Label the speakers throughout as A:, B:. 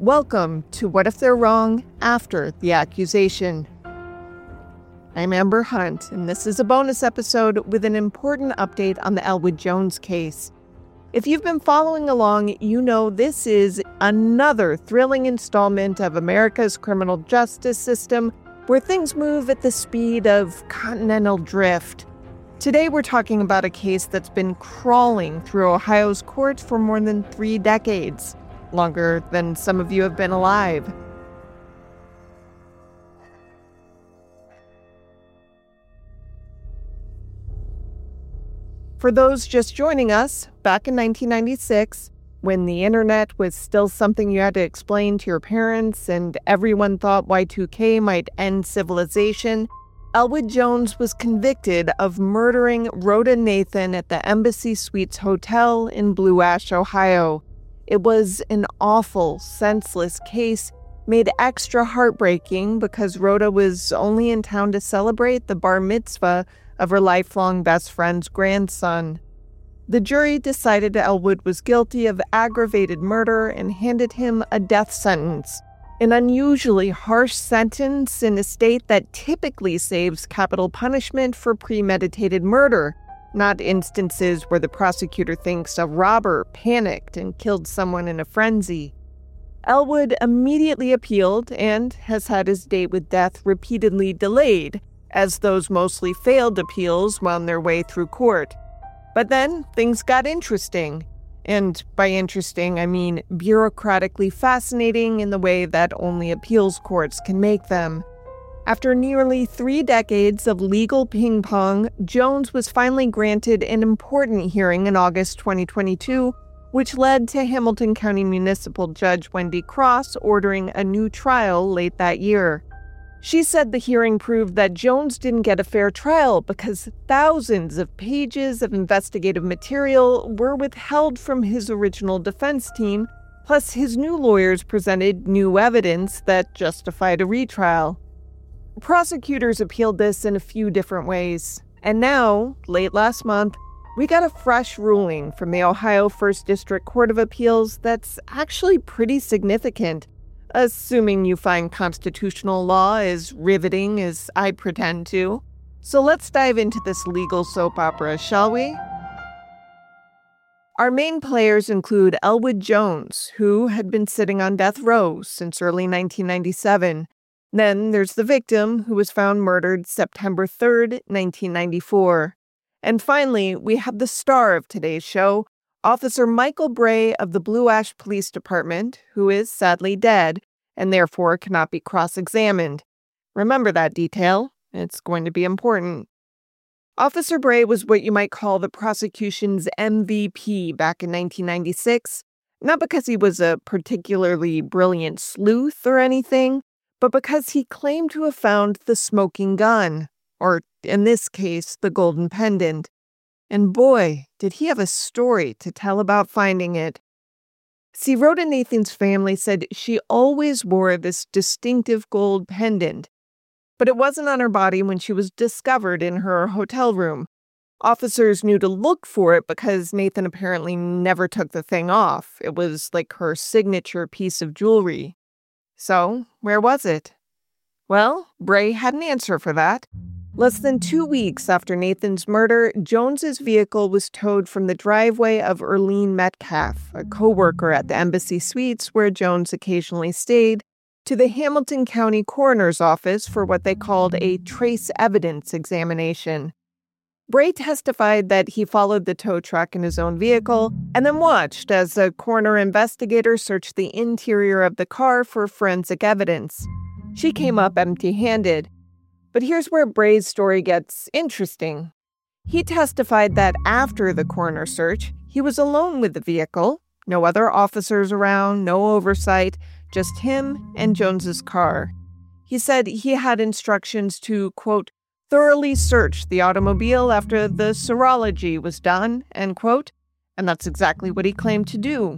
A: Welcome to What If They're Wrong After the Accusation. I'm Amber Hunt, and this is a bonus episode with an important update on the Elwood Jones case. If you've been following along, you know this is another thrilling installment of America's criminal justice system where things move at the speed of continental drift. Today we're talking about a case that's been crawling through Ohio's courts for more than 3 decades. Longer than some of you have been alive. For those just joining us, back in 1996, when the internet was still something you had to explain to your parents and everyone thought Y2K might end civilization, Elwood Jones was convicted of murdering Rhoda Nathan at the Embassy Suites Hotel in Blue Ash, Ohio. It was an awful, senseless case, made extra heartbreaking because Rhoda was only in town to celebrate the bar mitzvah of her lifelong best friend's grandson. The jury decided Elwood was guilty of aggravated murder and handed him a death sentence, an unusually harsh sentence in a state that typically saves capital punishment for premeditated murder, not instances where the prosecutor thinks a robber panicked and killed someone in a frenzy. Elwood immediately appealed and has had his date with death repeatedly delayed, as those mostly failed appeals wound their way through court. But then things got interesting. And by interesting, I mean bureaucratically fascinating in the way that only appeals courts can make them. After nearly 3 decades of legal ping-pong, Jones was finally granted an important hearing in August 2022, which led to Hamilton County Municipal Judge Wendy Cross ordering a new trial late that year. She said the hearing proved that Jones didn't get a fair trial because thousands of pages of investigative material were withheld from his original defense team, plus his new lawyers presented new evidence that justified a retrial. Prosecutors appealed this in a few different ways, and now, late last month, we got a fresh ruling from the Ohio 1st District Court of Appeals that's actually pretty significant, assuming you find constitutional law as riveting as I pretend to. So let's dive into this legal soap opera, shall we? Our main players include Elwood Jones, who had been sitting on death row since early 1997. Then there's the victim, who was found murdered September 3rd, 1994. And finally, we have the star of today's show, Officer Michael Bray of the Blue Ash Police Department, who is sadly dead and therefore cannot be cross-examined. Remember that detail. It's going to be important. Officer Bray was what you might call the prosecution's MVP back in 1996, not because he was a particularly brilliant sleuth or anything, but because he claimed to have found the smoking gun, or in this case, the golden pendant. And boy, did he have a story to tell about finding it. See, Rhoda Nathan's family said she always wore this distinctive gold pendant, but it wasn't on her body when she was discovered in her hotel room. Officers knew to look for it because Nathan apparently never took the thing off. It was like her signature piece of jewelry. So, where was it? Well, Bray had an answer for that. Less than 2 weeks after Nathan's murder, Jones's vehicle was towed from the driveway of Erlene Metcalf, a co-worker at the Embassy Suites where Jones occasionally stayed, to the Hamilton County Coroner's Office for what they called a trace evidence examination. Bray testified that he followed the tow truck in his own vehicle and then watched as a coroner investigator searched the interior of the car for forensic evidence. She came up empty-handed. But here's where Bray's story gets interesting. He testified that after the coroner search, he was alone with the vehicle, no other officers around, no oversight, just him and Jones's car. He said he had instructions to, quote, thoroughly search the automobile after the serology was done, end quote, and that's exactly what he claimed to do.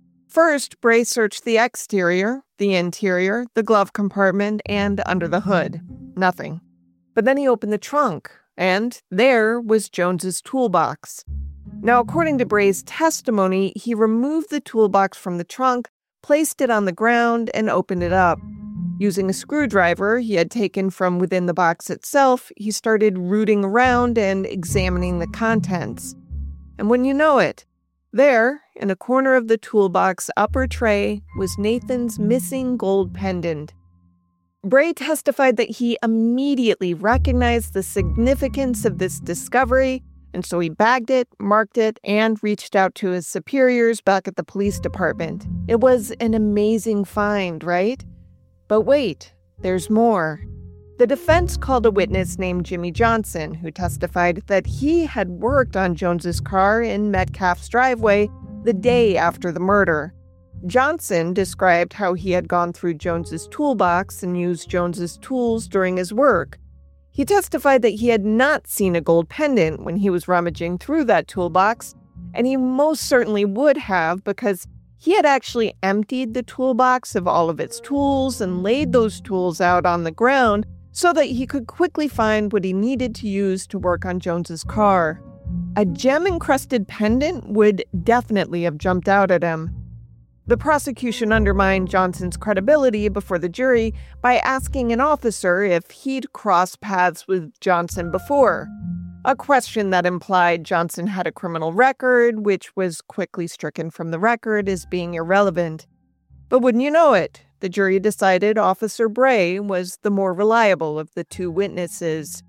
A: First, Bray searched the exterior, the interior, the glove compartment, and under the hood. Nothing. But then he opened the trunk, and there was Jones's toolbox. Now, according to Bray's testimony, he removed the toolbox from the trunk, placed it on the ground and opened it up. Using a screwdriver he had taken from within the box itself, he started rooting around and examining the contents. And when you know it, there, in a corner of the toolbox upper tray, was Nathan's missing gold pendant. Bray testified that he immediately recognized the significance of this discovery, and so he bagged it, marked it, and reached out to his superiors back at the police department. It was an amazing find, right? But wait, there's more. The defense called a witness named Jimmy Johnson, who testified that he had worked on Jones's car in Metcalf's driveway the day after the murder. Johnson described how he had gone through Jones's toolbox and used Jones's tools during his work. He testified that he had not seen a gold pendant when he was rummaging through that toolbox, and he most certainly would have because he had actually emptied the toolbox of all of its tools and laid those tools out on the ground so that he could quickly find what he needed to use to work on Jones's car. A gem-encrusted pendant would definitely have jumped out at him. The prosecution undermined Johnson's credibility before the jury by asking an officer if he'd crossed paths with Johnson before, a question that implied Johnson had a criminal record, which was quickly stricken from the record as being irrelevant. But wouldn't you know it, the jury decided Officer Bray was the more reliable of the two witnesses.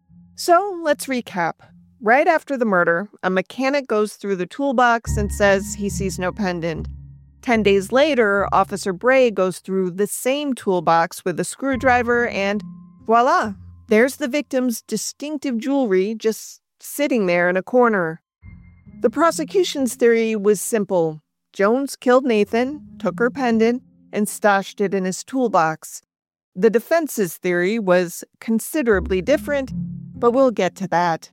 A: So let's recap. Right after the murder, a mechanic goes through the toolbox and says he sees no pendant. 10 days later, Officer Bray goes through the same toolbox with a screwdriver and voila! There's the victim's distinctive jewelry just sitting there in a corner. The prosecution's theory was simple. Jones killed Nathan, took her pendant, and stashed it in his toolbox. The defense's theory was considerably different, but we'll get to that.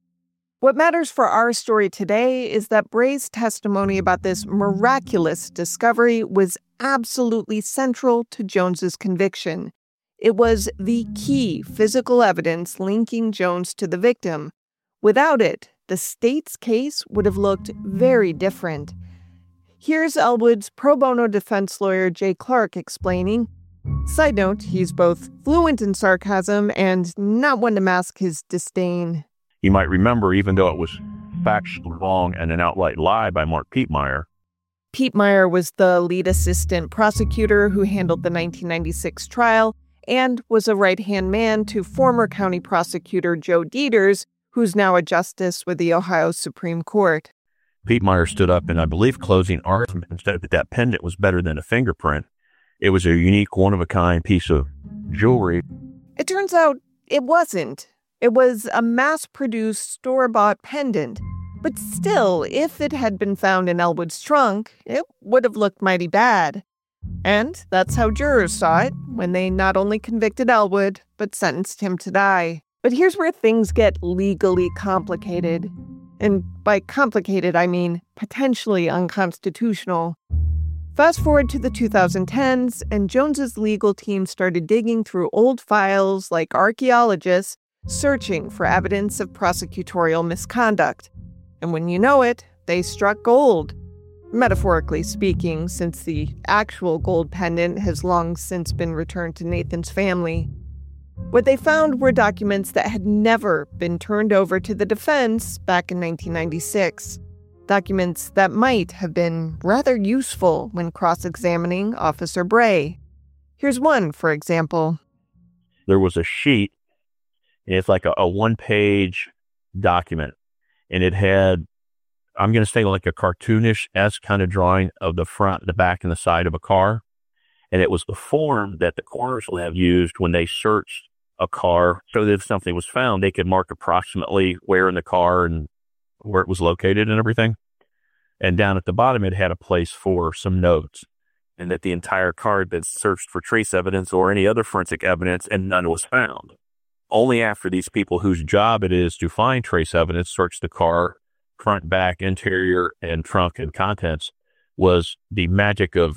A: What matters for our story today is that Bray's testimony about this miraculous discovery was absolutely central to Jones's conviction. It was the key physical evidence linking Jones to the victim. Without it, the state's case would have looked very different. Here's Elwood's pro bono defense lawyer Jay Clark explaining. Side note, he's both fluent in sarcasm and not one to mask his disdain.
B: You might remember, even though it was factually wrong and an outright lie by Mark Piepmeyer.
A: Piepmeyer was the lead assistant prosecutor who handled the 1996 trial and was a right-hand man to former county prosecutor Joe Dieters, who's now a justice with the Ohio Supreme Court.
B: Piepmeyer stood up in, I believe, closing argument and said that pendant was better than a fingerprint. It was a unique, one-of-a-kind piece of jewelry.
A: It turns out it wasn't. It was a mass-produced, store-bought pendant. But still, if it had been found in Elwood's trunk, it would have looked mighty bad. And that's how jurors saw it when they not only convicted Elwood, but sentenced him to die. But here's where things get legally complicated. And by complicated, I mean potentially unconstitutional. Fast forward to the 2010s, and Jones's legal team started digging through old files like archaeologists, searching for evidence of prosecutorial misconduct. And when you know it, they struck gold. Metaphorically speaking, since the actual gold pendant has long since been returned to Nathan's family. What they found were documents that had never been turned over to the defense back in 1996. Documents that might have been rather useful when cross-examining Officer Bray. Here's one, for example.
B: There was a sheet, and it's like a one-page document, and it had, I'm going to say like a cartoonish-esque kind of drawing of the front, the back, and the side of a car. And it was the form that the coroner's lab used when they searched a car, so that if something was found, they could mark approximately where in the car and where it was located and everything. And down at the bottom, it had a place for some notes, and that the entire car had been searched for trace evidence or any other forensic evidence, and none was found. Only after these people whose job it is to find trace evidence searched the car, front, back, interior, and trunk and contents, was the magic of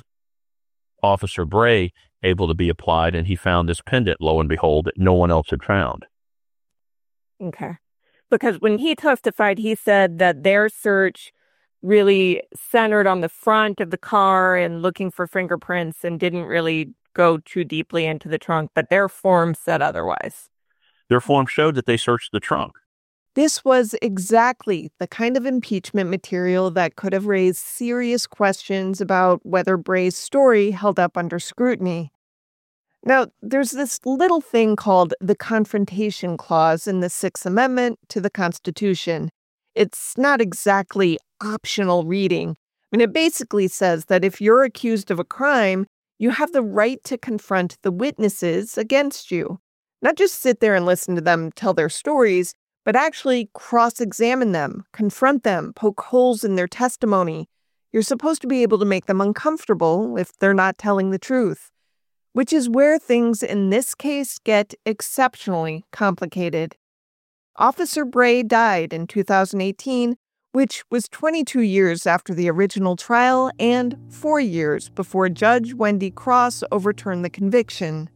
B: Officer Bray able to be applied, and he found this pendant, lo and behold, that no one else had found.
A: Okay. Because when he testified, he said that their search really centered on the front of the car and looking for fingerprints and didn't really go too deeply into the trunk, but their form said otherwise.
B: Their form showed that they searched the trunk.
A: This was exactly the kind of impeachment material that could have raised serious questions about whether Bray's story held up under scrutiny. Now, there's this little thing called the Confrontation Clause in the Sixth Amendment to the Constitution. It's not exactly optional reading. It basically says that if you're accused of a crime, you have the right to confront the witnesses against you. Not just sit there and listen to them tell their stories, but actually cross-examine them, confront them, poke holes in their testimony. You're supposed to be able to make them uncomfortable if they're not telling the truth, which is where things in this case get exceptionally complicated. Officer Bray died in 2018, which was 22 years after the original trial and 4 years before Judge Wendy Cross overturned the conviction.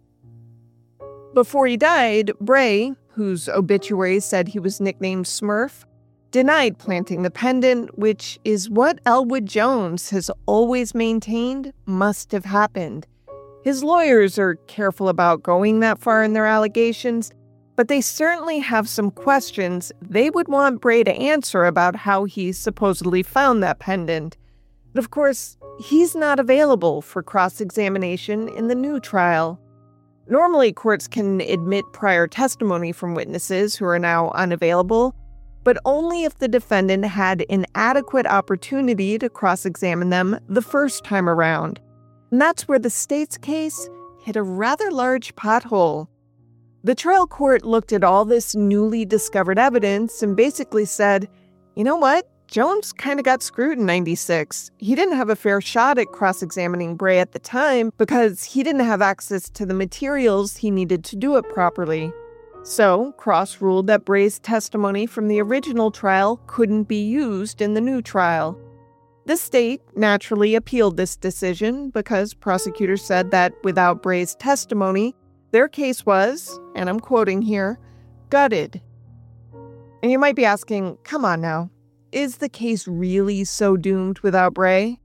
A: Before he died, Bray, whose obituary said he was nicknamed Smurf, denied planting the pendant, which is what Elwood Jones has always maintained must have happened. His lawyers are careful about going that far in their allegations, but they certainly have some questions they would want Bray to answer about how he supposedly found that pendant. But of course, he's not available for cross-examination in the new trial. Normally, courts can admit prior testimony from witnesses who are now unavailable, but only if the defendant had an adequate opportunity to cross-examine them the first time around. And that's where the state's case hit a rather large pothole. The trial court looked at all this newly discovered evidence and basically said, you know what? Jones kind of got screwed in 96. He didn't have a fair shot at cross-examining Bray at the time because he didn't have access to the materials he needed to do it properly. So, Cross ruled that Bray's testimony from the original trial couldn't be used in the new trial. The state naturally appealed this decision because prosecutors said that without Bray's testimony, their case was, and I'm quoting here, gutted. And you might be asking, come on now. Is the case really so doomed without Bray?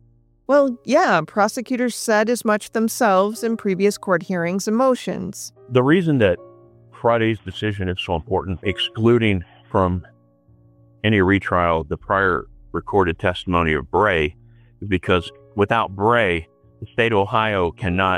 A: Well, yeah, prosecutors said as much themselves in previous court hearings and motions.
B: The reason that Friday's decision is so important, excluding from any retrial the prior recorded testimony of Bray, is because without Bray, the state of Ohio cannot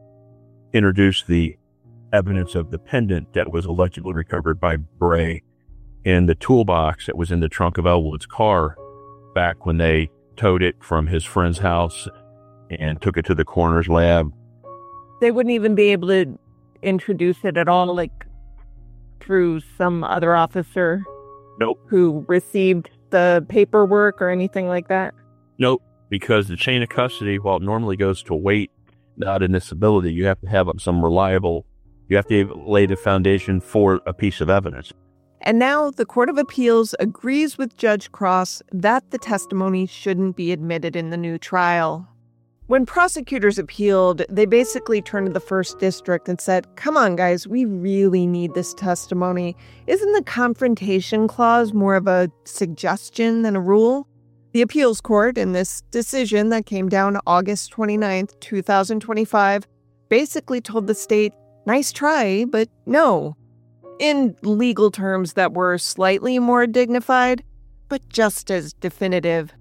B: introduce the evidence of the pendant that was allegedly recovered by Bray in the toolbox that was in the trunk of Elwood's car back when they towed it from his friend's house and took it to the coroner's lab.
A: They wouldn't even be able to introduce it at all, like through some other officer?
B: Nope.
A: Who received the paperwork or anything like that?
B: Nope, because the chain of custody, while it normally goes to weight, not admissibility, you have to have some reliable, you have to lay the foundation for a piece of evidence.
A: And now the Court of Appeals agrees with Judge Cross that the testimony shouldn't be admitted in the new trial. When prosecutors appealed, they basically turned to the First District and said, come on, guys, we really need this testimony. Isn't the Confrontation Clause more of a suggestion than a rule? The appeals court, in this decision that came down August 29th, 2025, basically told the state, nice try, but no. In legal terms that were slightly more dignified, but just as definitive.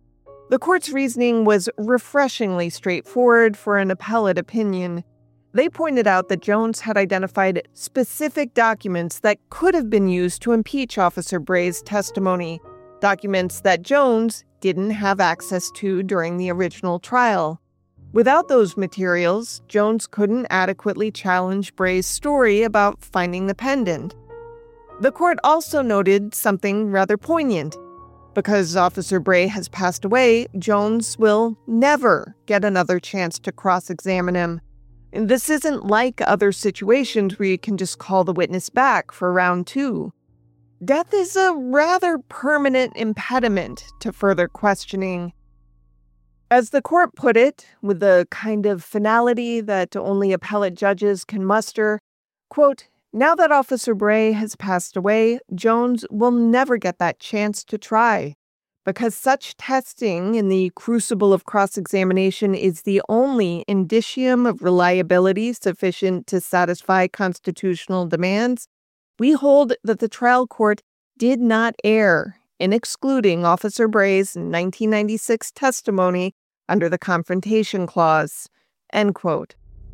A: The court's reasoning was refreshingly straightforward for an appellate opinion. They pointed out that Jones had identified specific documents that could have been used to impeach Officer Bray's testimony, documents that Jones didn't have access to during the original trial. Without those materials, Jones couldn't adequately challenge Bray's story about finding the pendant. The court also noted something rather poignant. Because Officer Bray has passed away, Jones will never get another chance to cross-examine him. And this isn't like other situations where you can just call the witness back for round 2. Death is a rather permanent impediment to further questioning. As the court put it, with the kind of finality that only appellate judges can muster, quote, now that Officer Bray has passed away, Jones will never get that chance to try. because such testing in the crucible of cross-examination is the only indicium of reliability sufficient to satisfy constitutional demands, we hold that the trial court did not err in excluding Officer Bray's 1996 testimony under the Confrontation Clause." End quote.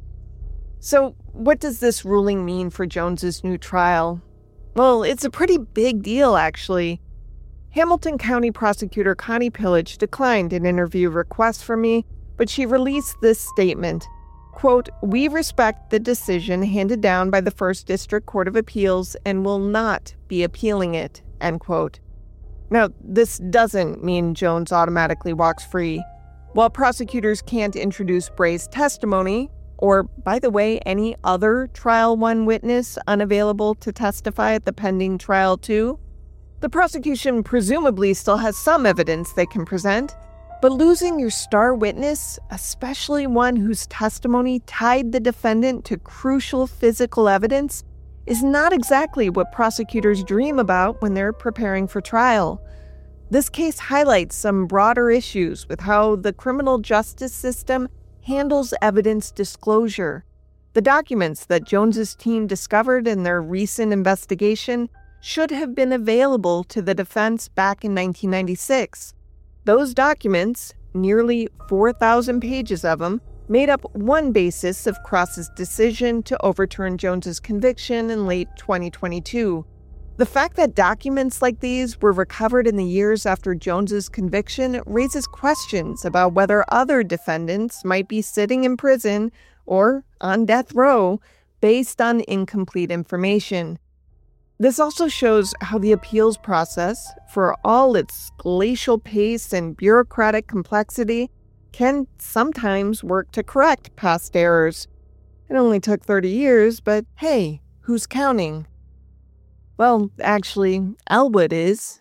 A: So, what does this ruling mean for Jones's new trial? Well, it's a pretty big deal, actually. Hamilton County Prosecutor Connie Pillage declined an interview request from me, but she released this statement, quote, "We respect the decision handed down by the First District Court of Appeals and will not be appealing it," end quote. Now, this doesn't mean Jones automatically walks free. While prosecutors can't introduce Bray's testimony, or, by the way, any other Trial 1 witness unavailable to testify at the pending Trial 2, the prosecution presumably still has some evidence they can present, but losing your star witness, especially one whose testimony tied the defendant to crucial physical evidence, is not exactly what prosecutors dream about when they're preparing for trial. This case highlights some broader issues with how the criminal justice system handles evidence disclosure. The documents that Jones's team discovered in their recent investigation should have been available to the defense back in 1996. Those documents, nearly 4,000 pages of them, made up one basis of Cross's decision to overturn Jones's conviction in late 2022. The fact that documents like these were recovered in the years after Jones's conviction raises questions about whether other defendants might be sitting in prison or on death row based on incomplete information. This also shows how the appeals process, for all its glacial pace and bureaucratic complexity, can sometimes work to correct past errors. It only took 30 years, but hey, who's counting? Well, actually, Elwood is.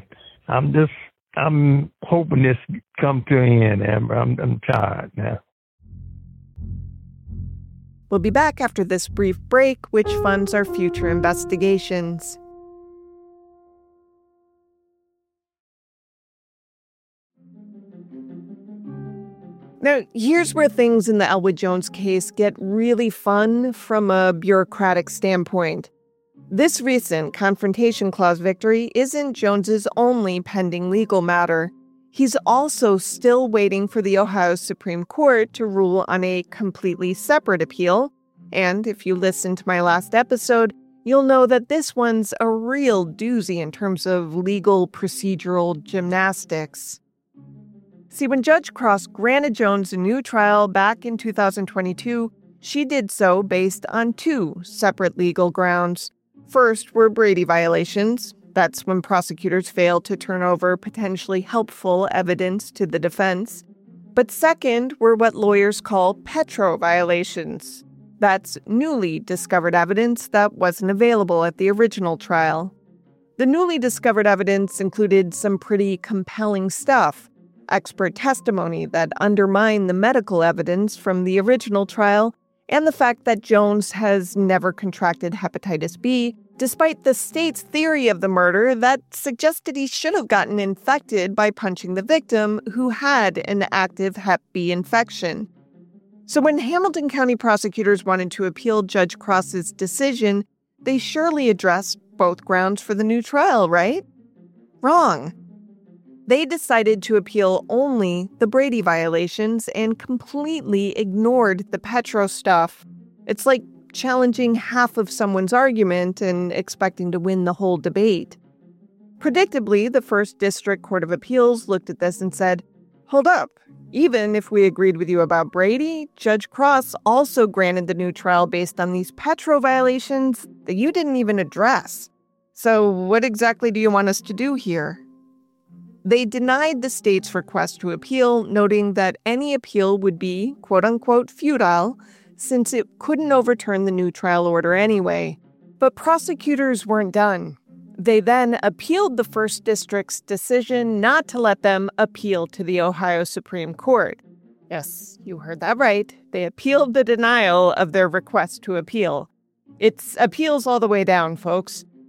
C: I'm hoping this come to an end, Amber. I'm tired now.
A: We'll be back after this brief break, which funds our future investigations. Now, here's where things in the Elwood Jones case get really fun from a bureaucratic standpoint. This recent Confrontation Clause victory isn't Jones's only pending legal matter. He's also still waiting for the Ohio Supreme Court to rule on a completely separate appeal. And if you listened to my last episode, you'll know that this one's a real doozy in terms of legal procedural gymnastics. See, when Judge Cross granted Jones a new trial back in 2022, she did so based on two separate legal grounds. First were Brady violations. That's when prosecutors failed to turn over potentially helpful evidence to the defense. But second were what lawyers call Petro violations. That's newly discovered evidence that wasn't available at the original trial. The newly discovered evidence included some pretty compelling stuff. Expert testimony that undermined the medical evidence from the original trial, and the fact that Jones has never contracted hepatitis B, despite the state's theory of the murder that suggested he should have gotten infected by punching the victim who had an active Hep B infection. So when Hamilton County prosecutors wanted to appeal Judge Cross's decision, they surely addressed both grounds for the new trial, right? Wrong. They decided to appeal only the Brady violations and completely ignored the Petro stuff. It's like challenging half of someone's argument and expecting to win the whole debate. Predictably, the First District Court of Appeals looked at this and said, "Hold up. Even if we agreed with you about Brady, Judge Cross also granted the new trial based on these Petro violations that you didn't even address. So what exactly do you want us to do here?" They denied the state's request to appeal, noting that any appeal would be, quote-unquote, futile, since it couldn't overturn the new trial order anyway. But prosecutors weren't done. They then appealed the First District's decision not to let them appeal to the Ohio Supreme Court. Yes, you heard that right. They appealed the denial of their request to appeal. It's appeals all the way down, folks.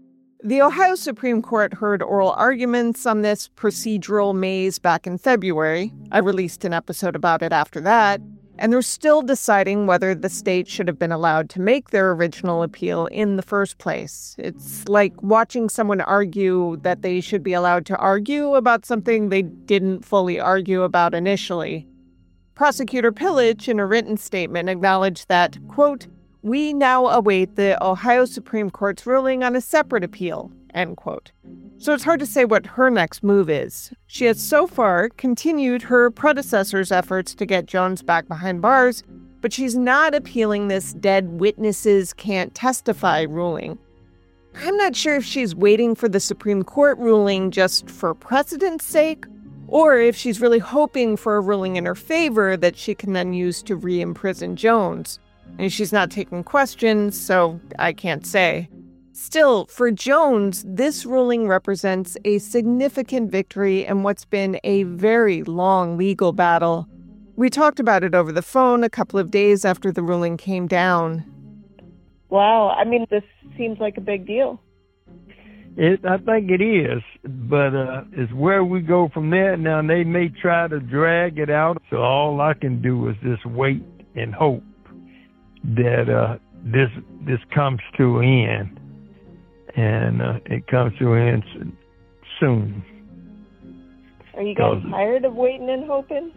A: The Ohio Supreme Court heard oral arguments on this procedural maze back in February. I released an episode about it after that, and they're still deciding whether the state should have been allowed to make their original appeal in the first place. It's like watching someone argue that they should be allowed to argue about something they didn't fully argue about initially. Prosecutor Pillage, in a written statement, acknowledged that, quote, "We now await the Ohio Supreme Court's ruling on a separate appeal," end quote. So it's hard to say what her next move is. She has so far continued her predecessor's efforts to get Jones back behind bars, but she's not appealing this dead witnesses can't testify ruling. I'm not sure if she's waiting for the Supreme Court ruling just for precedent's sake, or if she's really hoping for a ruling in her favor that she can then use to re-imprison Jones. And she's not taking questions, so I can't say. Still, for Jones, this ruling represents a significant victory in what's been a very long legal battle. We talked about it over the phone a couple of days after the ruling came down.
D: Wow, I mean, this seems like a big deal.
C: I think it is, but it's where we go from there. Now, they may try to drag it out, so all I can do is just wait and hope that this comes to an end, and it comes to an end soon.
D: Are you guys tired of waiting and hoping?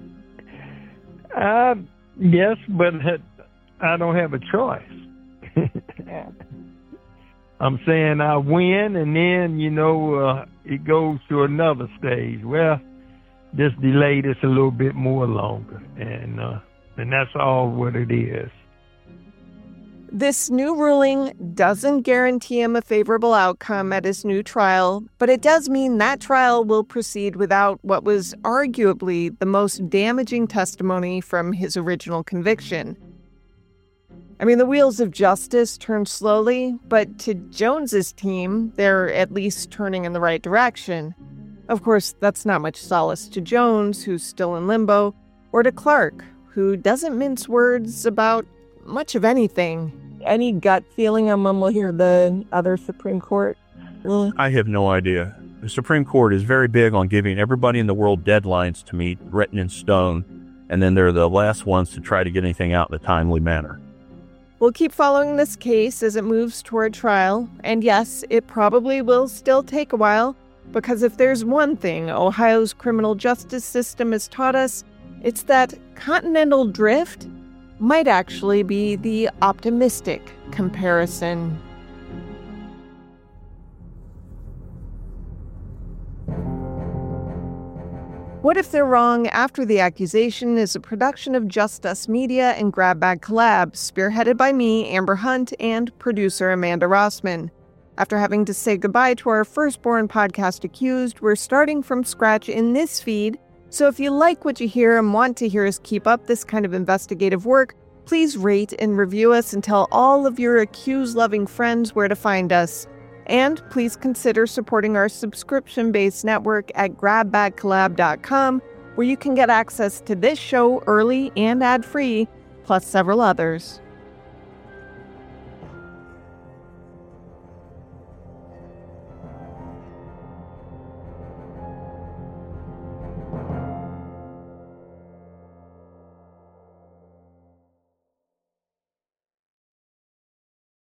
C: Yes, but I don't have a choice.
D: Yeah.
C: I'm saying I win, and then, it goes to another stage. Well, just delay this a little bit more longer, and that's all what it is.
A: This new ruling doesn't guarantee him a favorable outcome at his new trial, but it does mean that trial will proceed without what was arguably the most damaging testimony from his original conviction. I mean, the wheels of justice turn slowly, but to Jones's team, they're at least turning in the right direction. Of course, that's not much solace to Jones, who's still in limbo, or to Clark, who doesn't mince words about much of anything.
D: Any gut feeling on when we'll hear the other Supreme Court ruling?
B: I have no idea. The Supreme Court is very big on giving everybody in the world deadlines to meet, written in stone, and then they're the last ones to try to get anything out in a timely manner.
A: We'll keep following this case as it moves toward trial, and yes, it probably will still take a while, because if there's one thing Ohio's criminal justice system has taught us, it's that continental drift might actually be the optimistic comparison. What If They're Wrong After the Accusation is a production of Just Us Media and Grab Bag Collab, spearheaded by me, Amber Hunt, and producer Amanda Rossman. After having to say goodbye to our firstborn podcast Accused, we're starting from scratch in this feed, so if you like what you hear and want to hear us keep up this kind of investigative work, please rate and review us and tell all of your Accused-loving friends where to find us. And please consider supporting our subscription-based network at grabbagcollab.com, where you can get access to this show early and ad-free, plus several others.